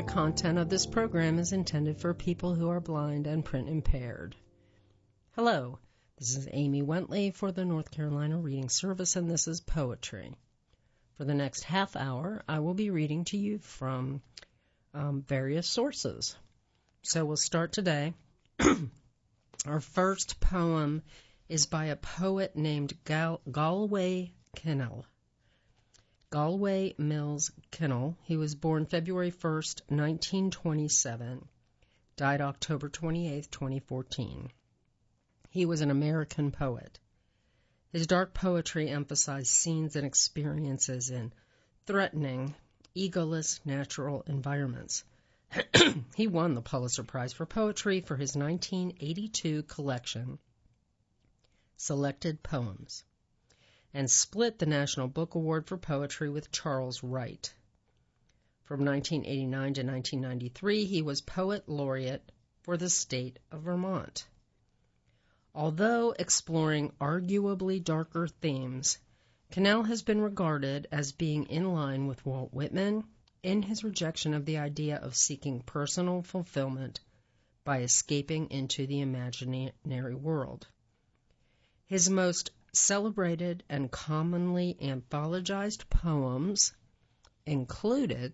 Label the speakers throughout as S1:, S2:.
S1: content of this program is intended for people who are blind and print impaired. Hello, this is Amy Wentley for the North Carolina Reading Service, and this is Poetry. For the next half hour, I will be reading to you from various sources. So we'll start today. Our first poem is by a poet named Galway Kinnell. Galway Mills Kinnell. He was born February 1st, 1927, died October 28th, 2014. He was an American poet. His dark poetry emphasized scenes and experiences in threatening, egoless natural environments. He won the Pulitzer Prize for Poetry for his 1982 collection, Selected Poems, and split the National Book Award for Poetry with Charles Wright. From 1989 to 1993, he was Poet Laureate for the state of Vermont. Although exploring arguably darker themes, Kinnell has been regarded as being in line with Walt Whitman in his rejection of the idea of seeking personal fulfillment by escaping into the imaginary world. His most celebrated and commonly anthologized poems included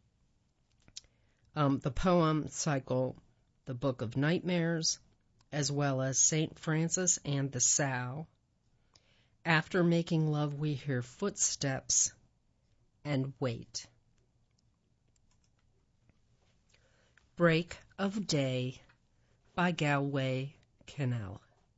S1: the poem cycle The Book of Nightmares, as well as St. Francis and the Sow, After Making Love We Hear Footsteps, and Wait. Break of Day by Galway Kinnell.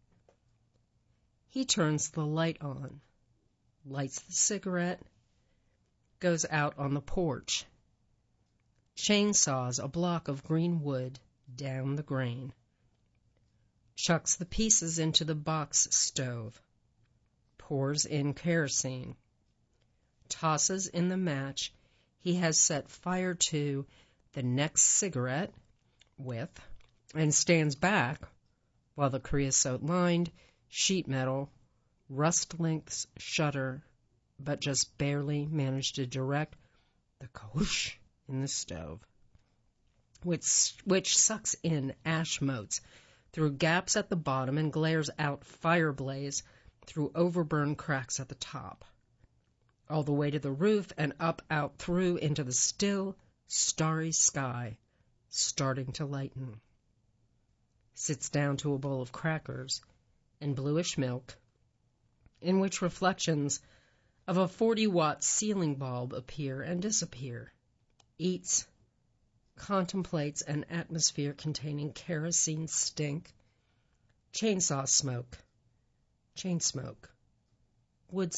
S1: He turns the light on, lights the cigarette, goes out on the porch, chainsaws a block of green wood down the grain, chucks the pieces into the box stove, pours in kerosene, tosses in the match he has set fire to the next cigarette with, and stands back while the creosote-lined sheet metal rust-lengths shudder, but just barely manage to direct the kawoosh in the stove, which sucks in ash motes through gaps at the bottom and glares out fire blaze through overburned cracks at the top, all the way to the roof and up out through into the still, starry sky, starting to lighten. Sits down to a bowl of crackers and bluish milk, in which reflections of a 40-watt ceiling bulb appear and disappear, eats, contemplates an atmosphere containing kerosene stink, chainsaw smoke, chain smoke, wood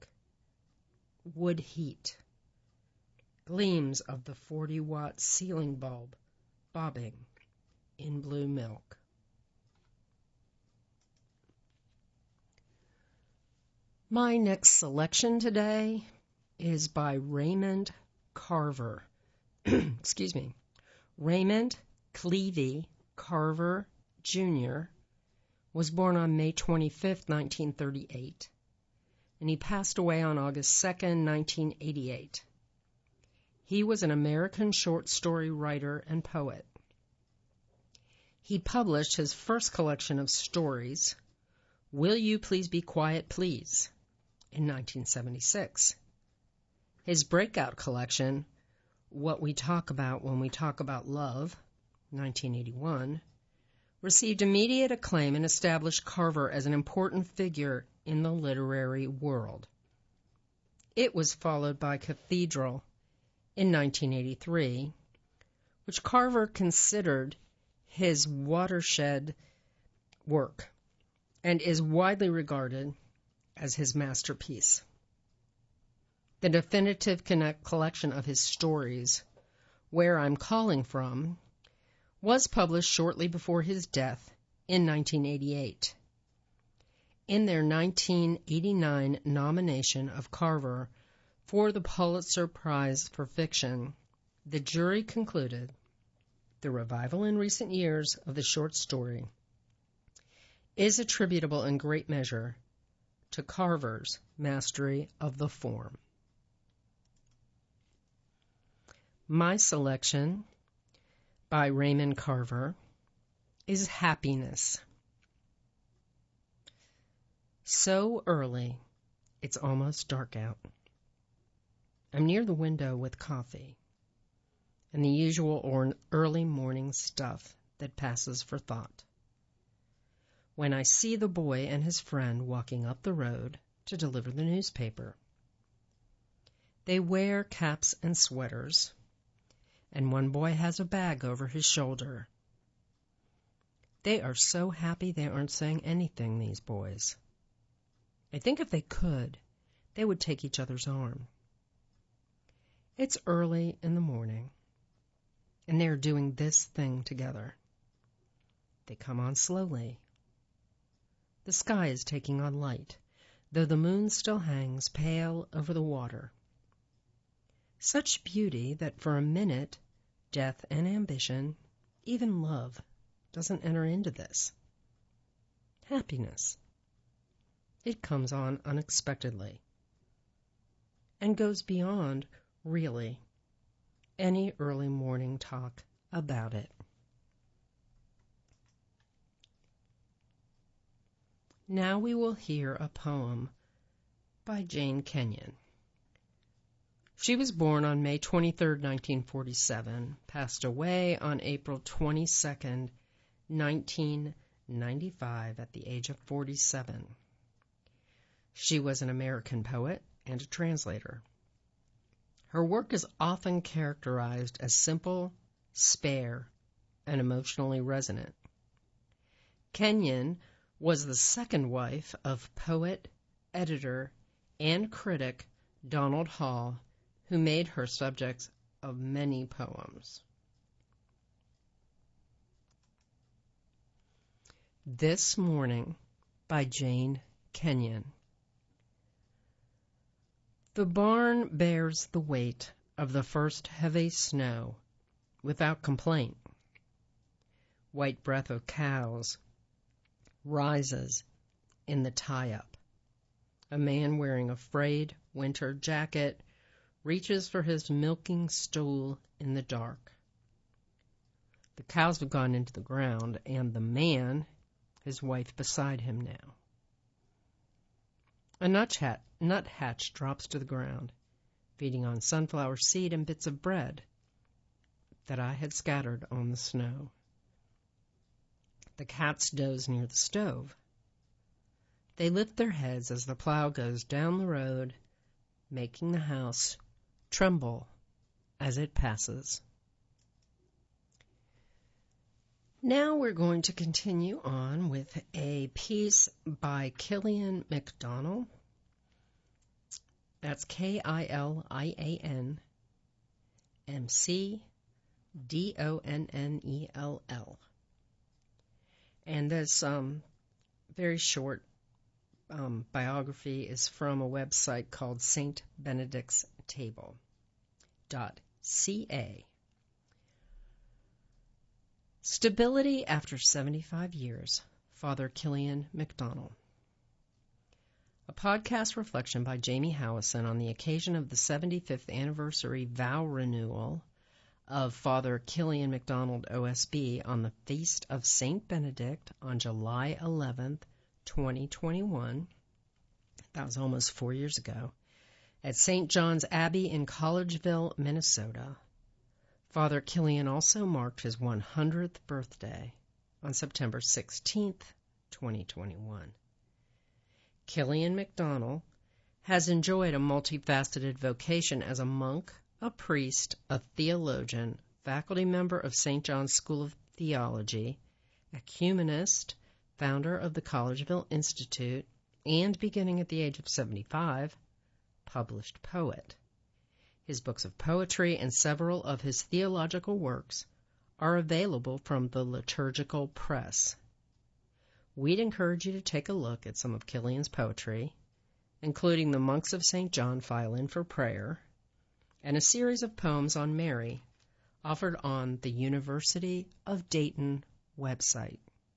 S1: heat, gleams of the 40-watt ceiling bulb bobbing in blue milk. My next selection today is by Raymond Carver. Excuse me. Raymond Cleavey Carver, Jr. was born on May 25, 1938, and he passed away on August 2, 1988. He was an American short story writer and poet. He published his first collection of stories, Will You Please Be Quiet, Please?, in 1976. His breakout collection, What We Talk About When We Talk About Love, 1981, received immediate acclaim and established Carver as an important figure in the literary world. It was followed by Cathedral in 1983, which Carver considered his watershed work and is widely regarded as his masterpiece. The definitive collection of his stories, Where I'm Calling From, was published shortly before his death in 1988. In their 1989 nomination of Carver for the Pulitzer Prize for Fiction, the jury concluded the revival in recent years of the short story is attributable in great measure to Carver's mastery of the form. My selection by Raymond Carver, is happiness. So early, it's almost dark out. I'm near the window with coffee and the usual early morning stuff that passes for thought, when I see the boy and his friend walking up the road to deliver the newspaper. They wear caps and sweaters, and one boy has a bag over his shoulder. They are so happy they aren't saying anything, these boys. I think if they could, they would take each other's arm. It's early in the morning, and they are doing this thing together. They come on slowly. The sky is taking on light, though the moon still hangs pale over the water. Such beauty that for a minute, death and ambition, even love, doesn't enter into this. Happiness. It comes on unexpectedly and goes beyond, really, any early morning talk about it. Now we will hear a poem by Jane Kenyon. She was born on May 23, 1947, passed away on April 22, 1995, at the age of 47. She was an American poet and a translator. Her work is often characterized as simple, spare, and emotionally resonant. Kenyon was the second wife of poet, editor, and critic Donald Hall, who made her subject of many poems. This Morning by Jane Kenyon. The barn bears the weight of the first heavy snow without complaint. White breath of cows rises in the tie-up. A man wearing a frayed winter jacket reaches for his milking stool in the dark. The cows have gone into the ground, and the man, his wife beside him now. A nuthatch drops to the ground, feeding on sunflower seed and bits of bread that I had scattered on the snow. The cats doze near the stove. They lift their heads as the plow goes down the road, making the house tremble as it passes. Now we're going to continue on with a piece by Killian McDonnell. That's Killian McDonnell. And this very short biography is from a website called stbenedictstable.ca. Stability after 75 years, Father Killian McDonnell. A podcast reflection by Jamie Howison on the occasion of the 75th anniversary vow renewal of Father Killian McDonnell OSB on the Feast of St. Benedict on July 11th, 2021. That was almost 4 years ago. At St. John's Abbey in Collegeville, Minnesota. Father Killian also marked his 100th birthday on September 16th, 2021. Killian McDonnell has enjoyed a multifaceted vocation as a monk, a priest, a theologian, faculty member of St. John's School of Theology, ecumenist, founder of the Collegeville Institute, and beginning at the age of 75, published poet. His books of poetry and several of his theological works are available from the Liturgical Press. We'd encourage you to take a look at some of Killian's poetry, including The Monks of St. John File In for Prayer, and a series of poems on Mary offered on the University of Dayton website.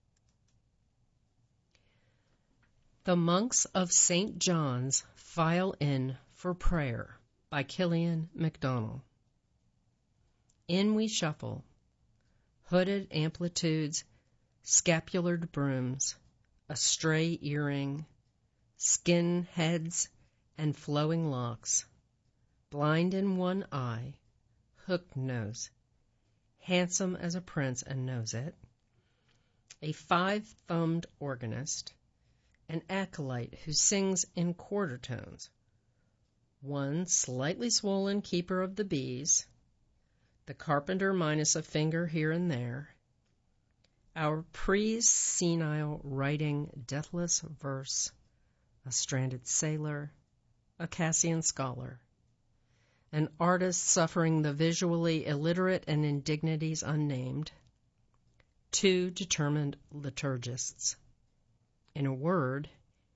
S1: The Monks of St. John's File In for Prayer by Killian McDonnell. In we shuffle, hooded amplitudes, scapulared brooms, a stray earring, skin heads and flowing locks, blind in one eye, hooked nose, handsome as a prince and knows it, a five-thumbed organist, an acolyte who sings in quarter tones, one slightly swollen keeper of the bees, the carpenter minus a finger here and there, our pre-senile writing deathless verse, a stranded sailor, a Cassian scholar, an artist suffering the visually illiterate and indignities unnamed, two determined liturgists. In a word,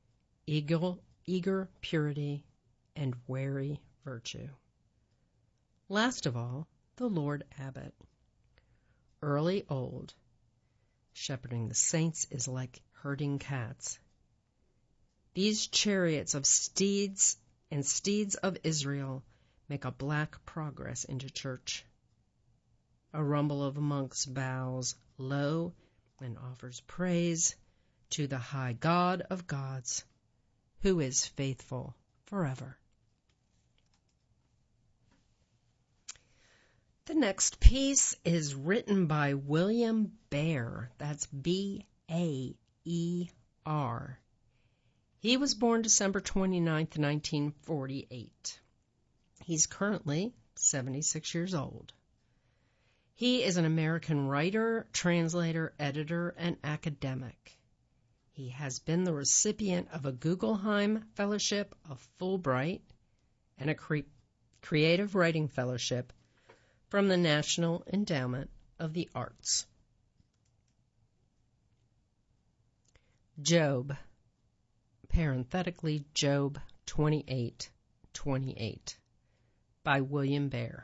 S1: eager purity and wary virtue. Last of all, the Lord Abbot. Early old. Shepherding the saints is like herding cats. These chariots of steeds and steeds of Israel make a black progress into church. A rumble of monks bows low and offers praise to the high God of gods, who is faithful forever. The next piece is written by William Baer. That's B-A-E-R. He was born December 29th, 1948. He's currently 76 years old. He is an American writer, translator, editor, and academic. He has been the recipient of a Guggenheim Fellowship, a Fulbright, and a Creative Writing Fellowship from the National Endowment of the Arts. Job, parenthetically Job 28:28, by William Baer.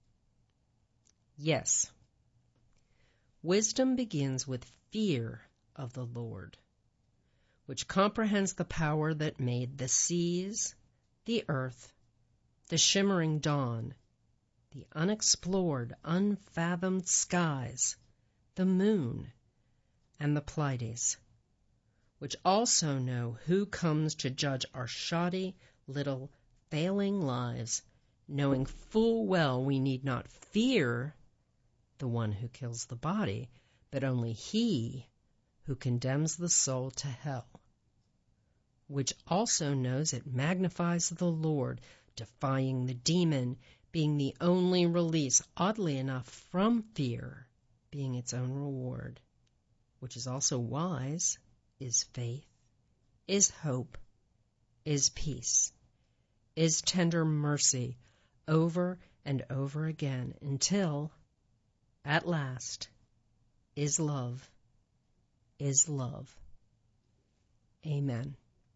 S1: Yes, wisdom begins with fear of the Lord, which comprehends the power that made the seas, the earth, the shimmering dawn, the unexplored, unfathomed skies, the moon, and the Pleiades, which also know who comes to judge our shoddy little failing lives, knowing full well we need not fear the one who kills the body, but only he who condemns the soul to hell, which also knows it magnifies the Lord, defying the demon, being the only release, oddly enough, from fear, being its own reward, which is also wise, is faith, is hope, is peace, is tender mercy, over and over again, until, at last, is love, is love. Amen.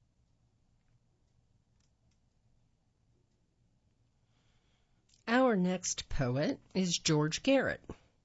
S1: Our next poet is George Garrett.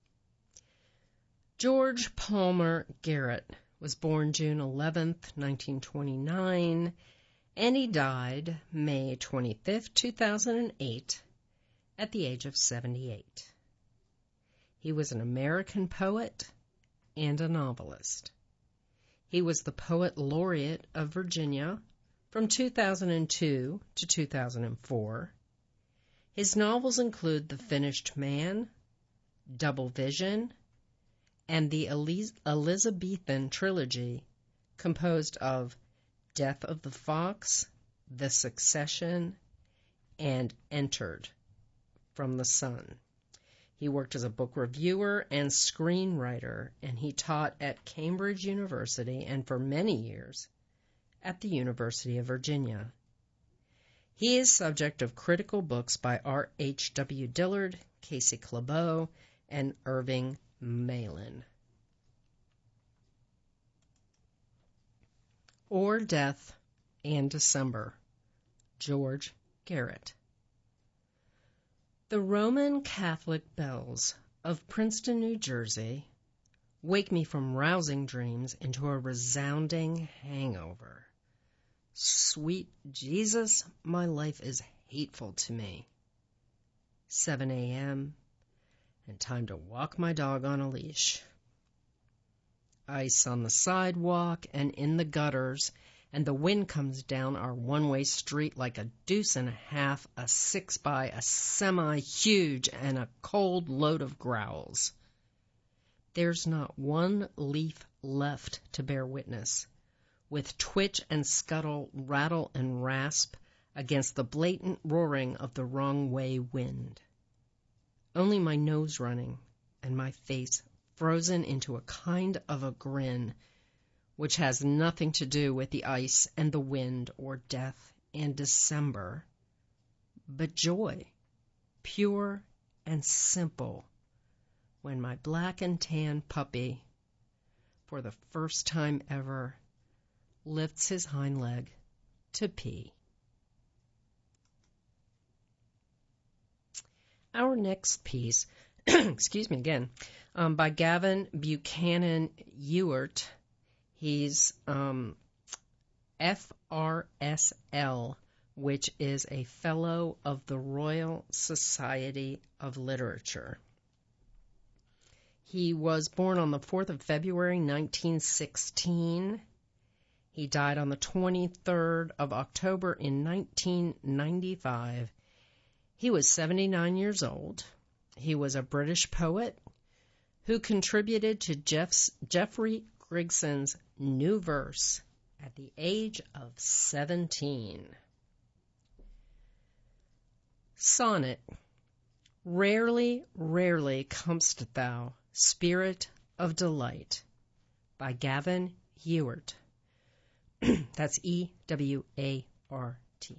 S1: George Palmer Garrett was born June 11th, 1929, and he died May 25th, 2008, at the age of 78. He was an American poet and a novelist. He was the Poet Laureate of Virginia from 2002 to 2004. His novels include The Finished Man, Double Vision, and the Elizabethan trilogy, composed of Death of the Fox, The Succession, and Entered from the Sun. He worked as a book reviewer and screenwriter, and he taught at Cambridge University and for many years at the University of Virginia. He is subject of critical books by R.H.W. Dillard, Casey Clabeau, and Irving Malin. Or Death and December, George Garrett. The Roman Catholic bells of Princeton, New Jersey, wake me from rousing dreams into a resounding hangover. Sweet Jesus, my life is hateful to me. 7 a.m., and time to walk my dog on a leash. Ice on the sidewalk and in the gutters, and the wind comes down our one-way street like a deuce and a half, a 6x, a semi-huge, and a cold load of growls. There's not one leaf left to bear witness, with twitch and scuttle, rattle and rasp against the blatant roaring of the wrong-way wind. Only my nose running and my face frozen into a kind of a grin, which has nothing to do with the ice and the wind or death and December, but joy, pure and simple, when my black and tan puppy, for the first time ever, lifts his hind leg to pee. Our next piece, excuse me again, by Gavin Buchanan Ewart. He's FRSL, which is a Fellow of the Royal Society of Literature. He was born on the 4th of February, 1916. He died on the 23rd of October in 1995. He was 79 years old. He was a British poet who contributed to Geoffrey Grigson's New Verse at the age of 17. Sonnet. Rarely, rarely comest thou, spirit of delight, by Gavin Ewart. That's E-W-A-R-T.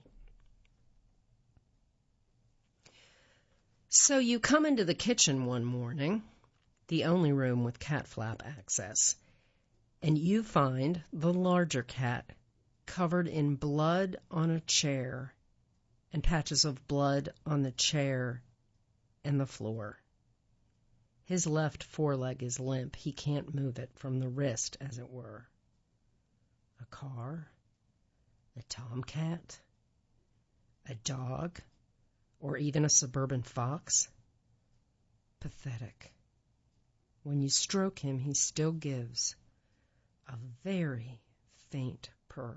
S1: So you come into the kitchen one morning, the only room with cat flap access, and you find the larger cat covered in blood on a chair and patches of blood on the chair and the floor. His left foreleg is limp. He can't move it from the wrist, as it were. A car? A tomcat? A dog? Or even a suburban fox? Pathetic. When you stroke him, he still gives a very faint purr.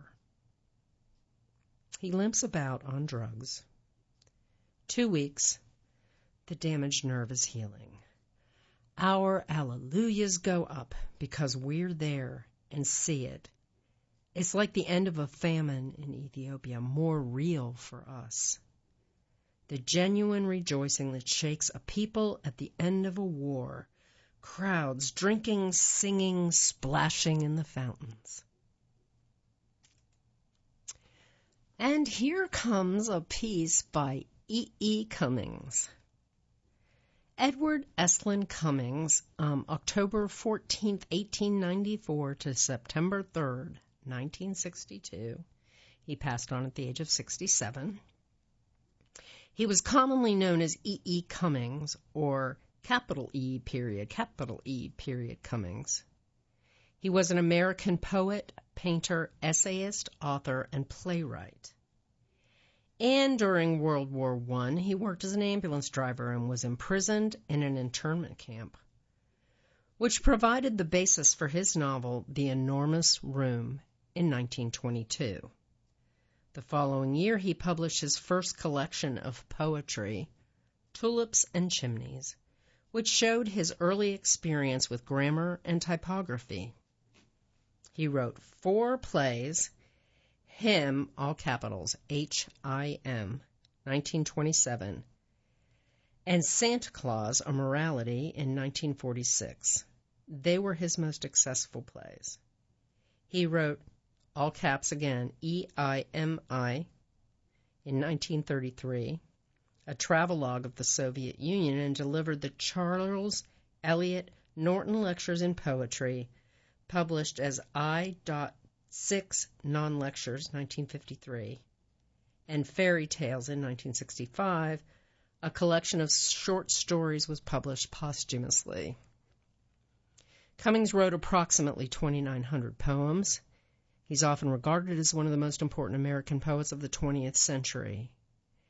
S1: He limps about on drugs. 2 weeks, the damaged nerve is healing. Our alleluias go up because we're there and see it. It's like the end of a famine in Ethiopia, more real for us. The genuine rejoicing that shakes a people at the end of a war, crowds drinking, singing, splashing in the fountains. And here comes a piece by E.E. Cummings. Edward Estlin Cummings, October 14th, 1894 to September 3rd, 1962. He passed on at the age of 67. He was commonly known as E.E. Cummings, or capital E period Cummings. He was an American poet, painter, essayist, author, and playwright. And during World War I, he worked as an ambulance driver and was imprisoned in an internment camp, which provided the basis for his novel, The Enormous Room, in 1922. The following year, he published his first collection of poetry, Tulips and Chimneys, which showed his early experience with grammar and typography. He wrote 4 plays, Him, all capitals, H-I-M, 1927, and Santa Claus, a Morality, in 1946. They were his most successful plays. He wrote, all caps again, E-I-M-I, in 1933, a travelogue of the Soviet Union, and delivered the Charles Eliot Norton Lectures in Poetry, published as I.6 Non-Lectures, 1953, and Fairy Tales in 1965. A collection of short stories was published posthumously. Cummings wrote approximately 2,900 poems. He's often regarded as one of the most important American poets of the 20th century.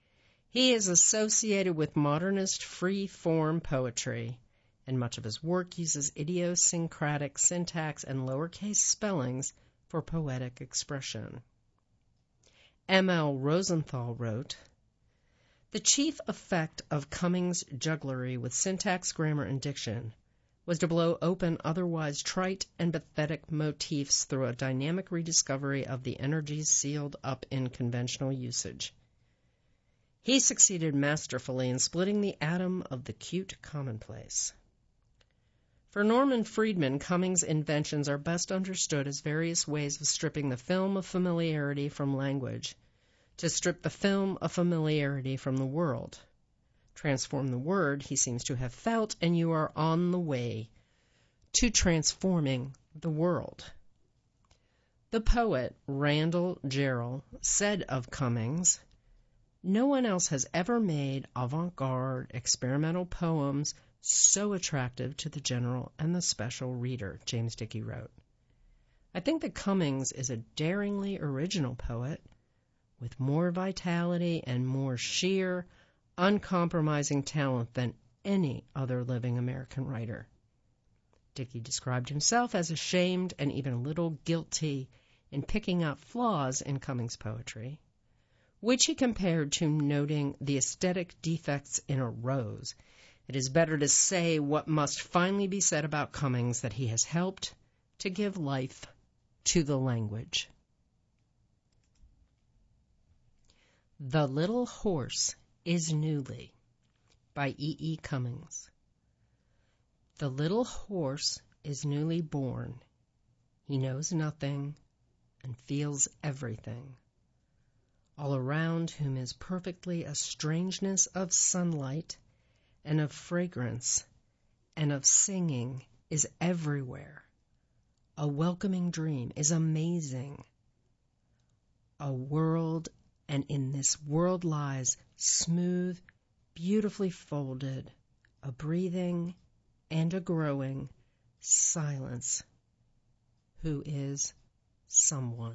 S1: He is associated with modernist free-form poetry, and much of his work uses idiosyncratic syntax and lowercase spellings for poetic expression. M.L. Rosenthal wrote, "The chief effect of Cummings' jugglery with syntax, grammar, and diction was to blow open otherwise trite and pathetic motifs through a dynamic rediscovery of the energies sealed up in conventional usage. He succeeded masterfully in splitting the atom of the cute commonplace." For Norman Friedman, Cummings' inventions are best understood as various ways of stripping the film of familiarity from language, to strip the film of familiarity from the world. Transform the word, he seems to have felt, and you are on the way to transforming the world. The poet Randall Jarrell said of Cummings, "No one else has ever made avant-garde experimental poems so attractive to the general and the special reader," James Dickey wrote. I think that Cummings is a daringly original poet with more vitality and more sheer, uncompromising talent than any other living American writer. Dickey described himself as ashamed and even a little guilty in picking out flaws in Cummings' poetry, which he compared to noting the aesthetic defects in a rose. It is better to say what must finally be said about Cummings, that he has helped to give life to the language. The Little Horse is Newly by E.E. Cummings. The little horse is newly born. He knows nothing and feels everything. All around whom is perfectly a strangeness of sunlight and of fragrance and of singing is everywhere. A welcoming dream is amazing. A world, and in this world lies smooth, beautifully folded, a breathing and a growing silence, who is someone.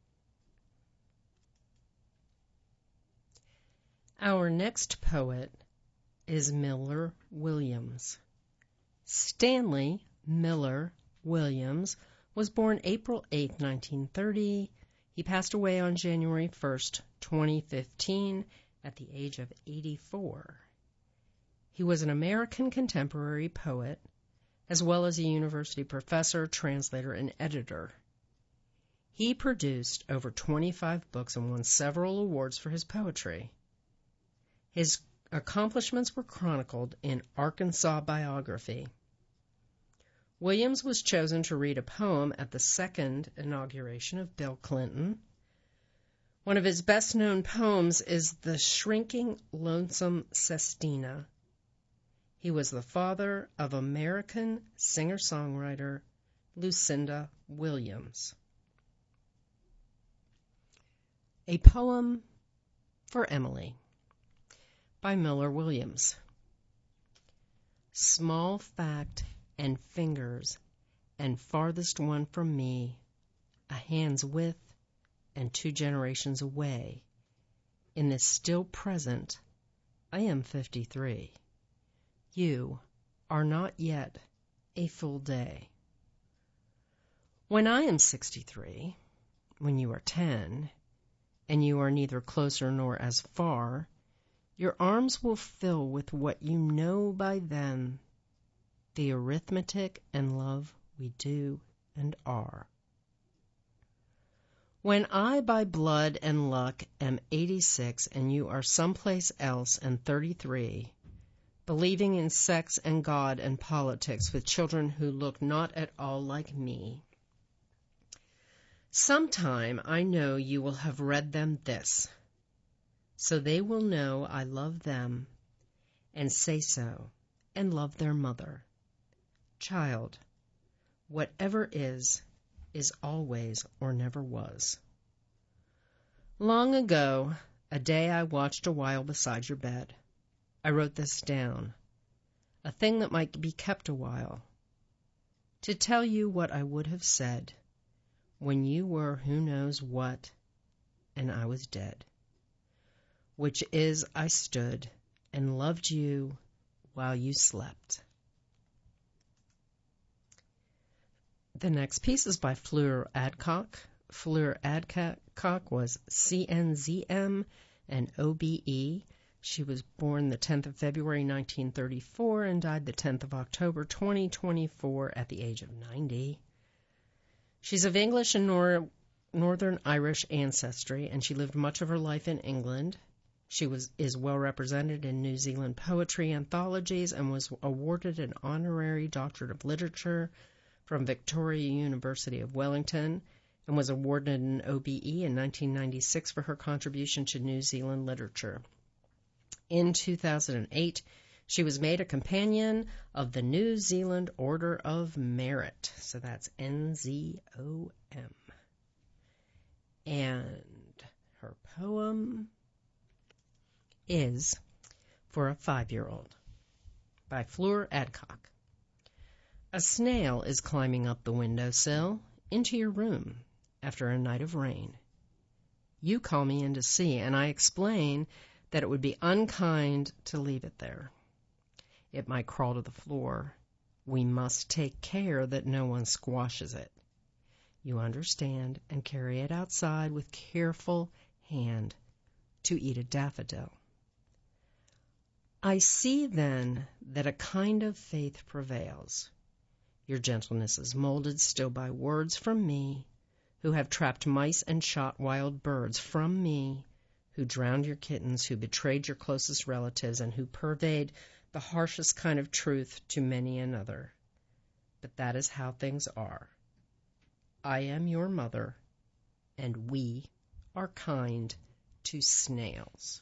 S1: Our next poet is Miller Williams. Stanley Miller Williams was born April 8, 1930. He passed away on January 1st, 2015, at the age of 84. He was an American contemporary poet, as well as a university professor, translator, and editor. He produced over 25 books and won several awards for his poetry. His accomplishments were chronicled in Arkansas Biography. Williams was chosen to read a poem at the second inauguration of Bill Clinton. One of his best-known poems is The Shrinking Lonesome Sestina. He was the father of American singer-songwriter Lucinda Williams. A Poem for Emily by Miller Williams. Small fact and fingers, and farthest one from me, a hand's width and 2 generations away. In this still present, I am 53. You are not yet a full day. When I am 63, when you are 10, and you are neither closer nor as far, your arms will fill with what you know by then, the arithmetic and love we do and are. When I by blood and luck am 86 and you are someplace else and 33, believing in sex and God and politics with children who look not at all like me, sometime I know you will have read them this, so they will know I love them and say so and love their mother. Child, whatever is always or never was. Long ago, a day I watched a while beside your bed. I wrote this down, a thing that might be kept a while, to tell you what I would have said when you were who knows what and I was dead. which is I stood and loved you while you slept. The next piece is by Fleur Adcock. Fleur Adcock was CNZM and OBE. She was born the 10th of February 1934 and died the 10th of October 2024 at the age of 90. She's of English and Northern Irish ancestry, and she lived much of her life in England. She is well represented in New Zealand poetry anthologies and was awarded an honorary doctorate of literature from Victoria University of Wellington and was awarded an OBE in 1996 for her contribution to New Zealand literature. In 2008, she was made a companion of the New Zealand Order of Merit. So that's NZOM. And her poem is For a 5-Year-Old by Fleur Adcock. A snail is climbing up the windowsill into your room after a night of rain. You call me in to see, and I explain that it would be unkind to leave it there. It might crawl to the floor. We must take care that no one squashes it. You understand and carry it outside with careful hand to eat a daffodil. I see then that a kind of faith prevails. Your gentleness is molded still by words from me, who have trapped mice and shot wild birds, from me, who drowned your kittens, who betrayed your closest relatives, and who purveyed the harshest kind of truth to many another. But that is how things are. I am your mother, and we are kind to snails.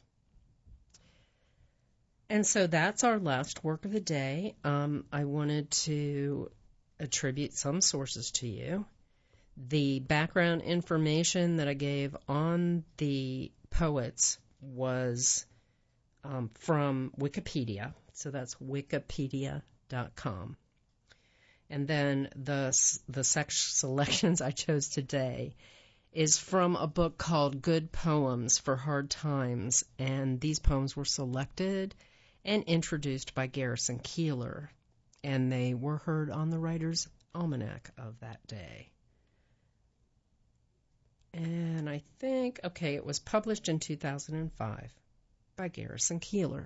S1: And so that's our last work of the day. I wanted to attribute some sources to you. The background information that I gave on the poets was from Wikipedia, so that's wikipedia.com. And then the selections I chose today is from a book called Good Poems for Hard Times, and these poems were selected and introduced by Garrison Keillor, and they were heard on the Writer's Almanac of that day. And I think, it was published in 2005 by Garrison Keillor.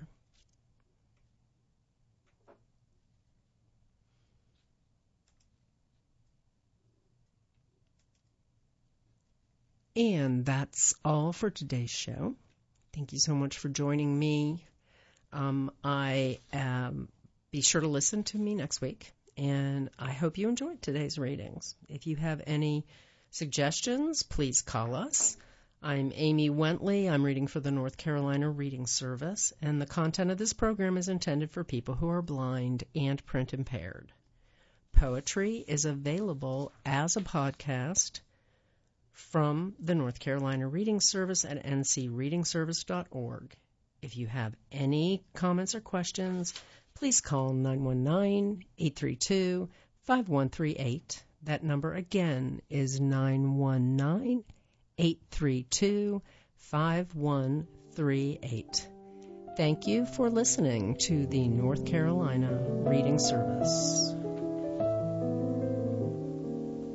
S1: And that's all for today's show. Thank you so much for joining me. Be sure to listen to me next week, and I hope you enjoyed today's readings. If you have any suggestions, please call us. I'm Amy Wentley. I'm reading for the North Carolina Reading Service, and the content of this program is intended for people who are blind and print impaired. Poetry is available as a podcast from the North Carolina Reading Service at ncreadingservice.org. If you have any comments or questions, please call 919-832-5138. That number again is 919-832-5138. Thank you for listening to the North Carolina Reading Service.